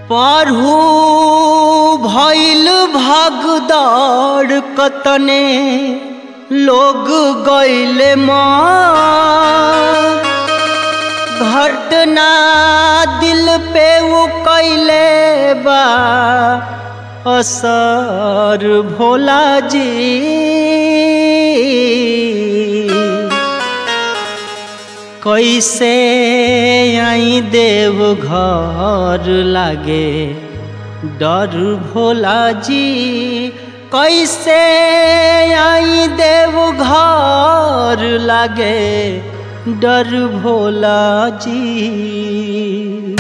पारहू भइल भगदड़ कतने लोग गइले मार। घटना दिल पे वो कैले बा असर भोला जी। कैसे आई देव घर लागे डर भोला जी। कैसे आई देव घर लागे डर भोला जी।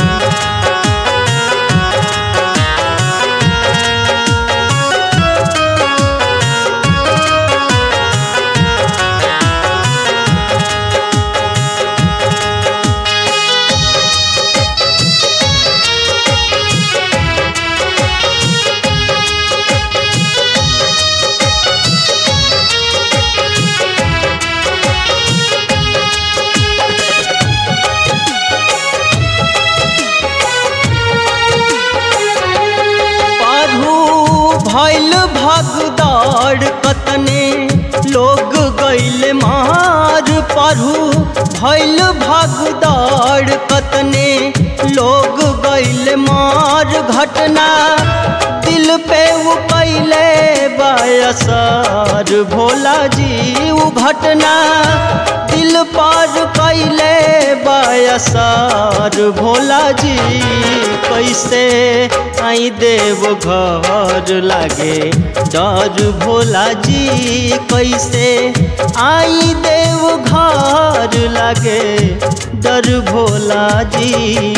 भइल भगदड़ कतने लोग गइले मार। पारहू भइल भगदड़ कतने लोग गइले मार। घटना दिल पे वो कैले बा असर भोला जी। वो घटना दिल पर कैले बा असर भोला जी। कैसे आई देव घर लागे डर भोला जी। कैसे आई देव घर लागे डर भोला जी।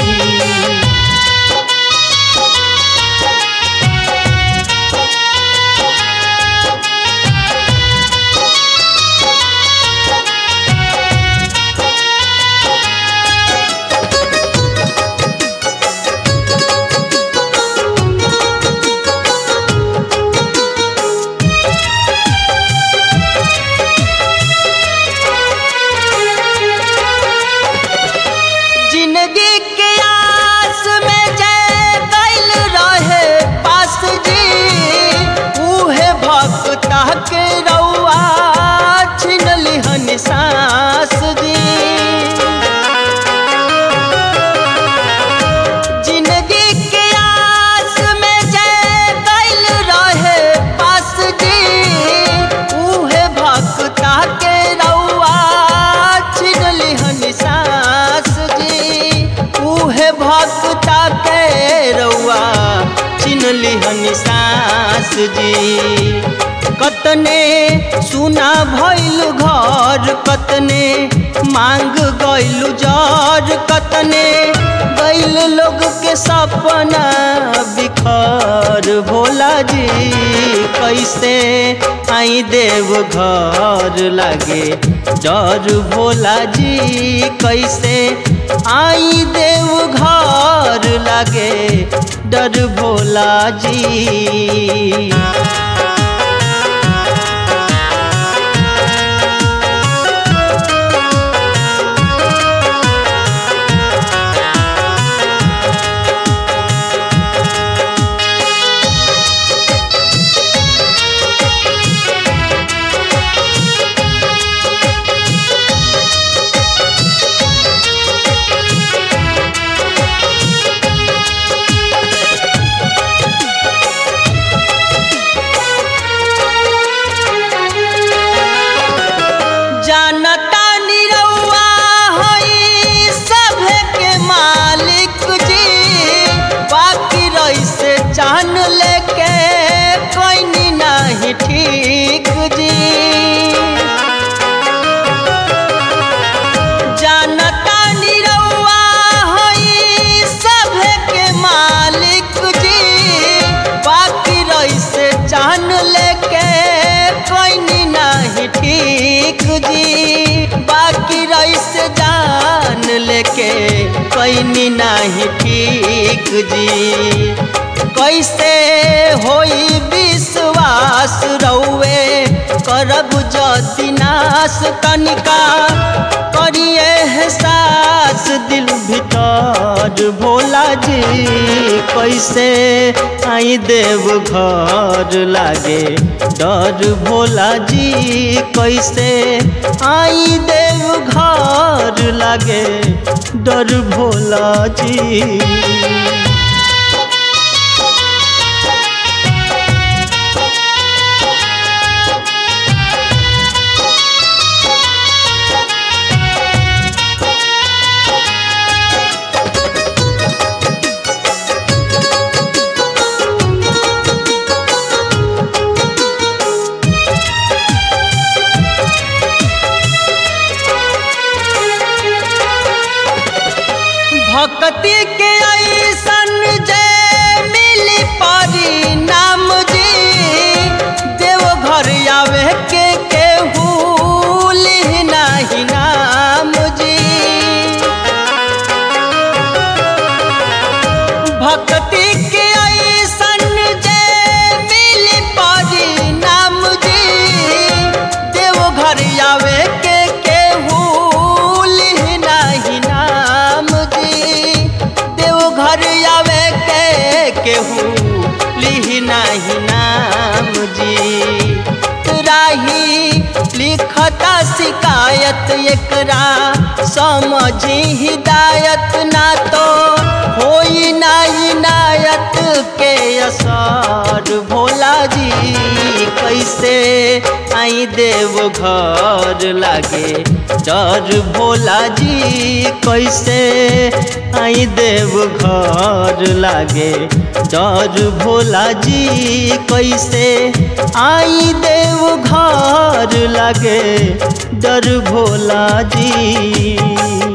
जिंदगी के आस में जय कैल रहे पास जी। उहे भक्ता के रउआ छिन लिहन सांस जी। जिंदगी के आस में जय कैल रहे पास जी। उहे भक्ता के रउआ छिन लिहन सांस जी। उहे भक्ता के रउआ चिन्ह लिहन सांस जी। कतने सुना भइल घर कतने मांग गइल जर। कतने गइल लोग के सपना बिखर भोला जी। कैसे आई देव घर लागे डर भोला जी। कैसे आई देव घर लागे डर भोला जी। जान लेके कोई नहीं ठीक जी। जानता निरौआ हई सब के मालिक जी। बाकी रही से जान लेके कोई नहीं ठीक जी। बाकी रही से जान लेके कोई नहीं ठीक जी। कैसे होई विश्वास रउए करब जदि नाश तनिका करिए एहसास दिल भीतर भोला जी कैसे आई देव घर लागे डर भोला जी कैसे आई देव घर लागे डर भोला जी। भक्ति के ऐसन जय मिली परिणाम जी देवघर आवे के केहू लिहि नाही नाम जी। भक्ति के ऐसन जय मिली परिणाम जी देवघर आवे के केहू लिहि नाही नाम जी। देवघर आवे के केहू लिहि नाही नाम जी। राही लिखता शिकायत एकरा समझी हिदायत ना तो होई ना इनायत के असर भोला जी कैसे आई देव घर लागे डर भोला जी कैसे आई देव घर लागे डर भोला जी कैसे आई देव घर लागे डर भोला जी।